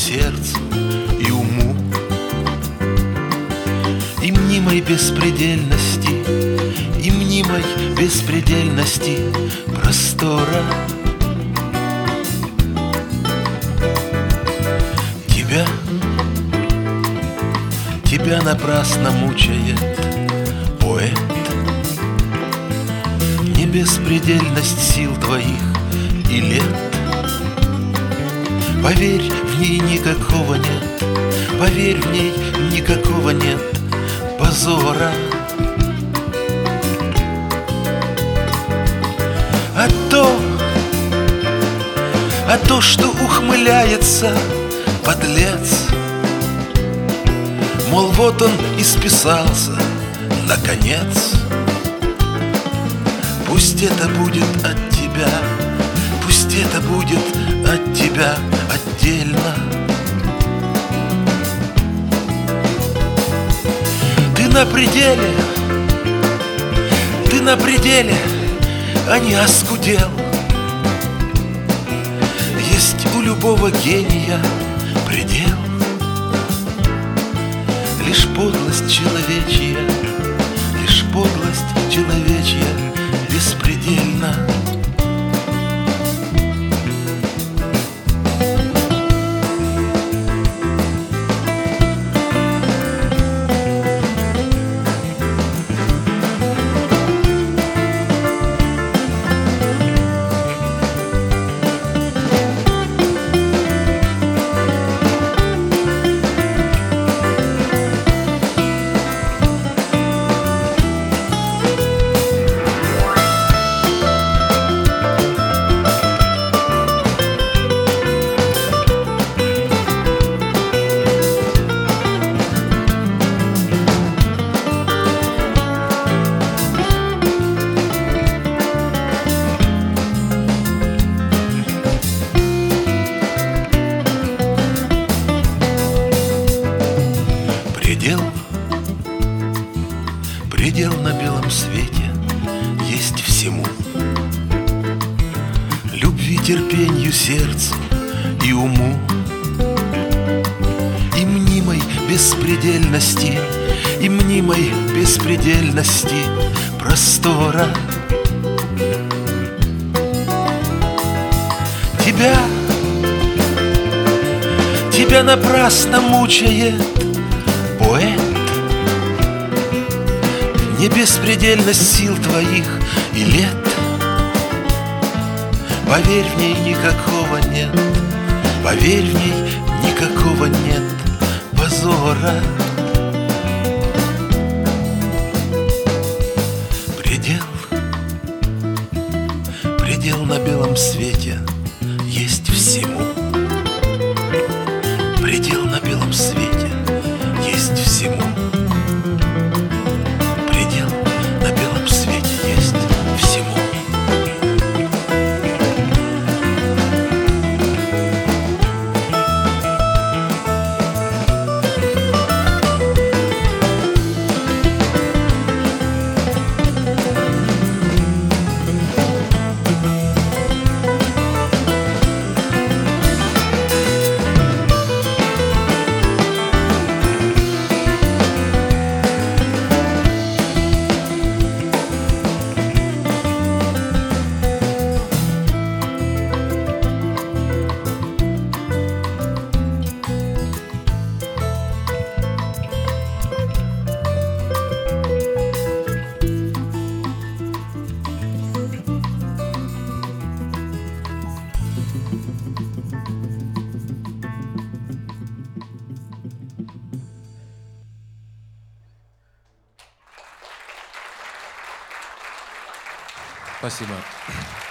сердцу и уму, и мнимой беспредельности, и мнимой беспредельности простора. Тебя напрасно мучает поэт. Не беспредельность сил твоих и лет. Поверь, в ней никакого нет, поверь, в ней никакого нет позора. А то, что ухмыляется подлец, мол, вот он и списался, наконец. Пусть это будет от тебя, пусть это будет от тебя отдельно. Ты на пределе, а не оскудел. Есть у любого гения предел. Лишь подлость человечья, лишь подлость человечья беспредельна. Предел на белом свете есть всему: любви, терпенью, сердцу и уму, и мнимой беспредельности, и мнимой беспредельности простора. Тебя напрасно мучает поэт. Не беспредельность сил твоих и лет. Поверь, в ней никакого нет, поверь, в ней никакого нет позора. Предел на белом свете есть всему. Предел на белом свете есть всему. Спасибо.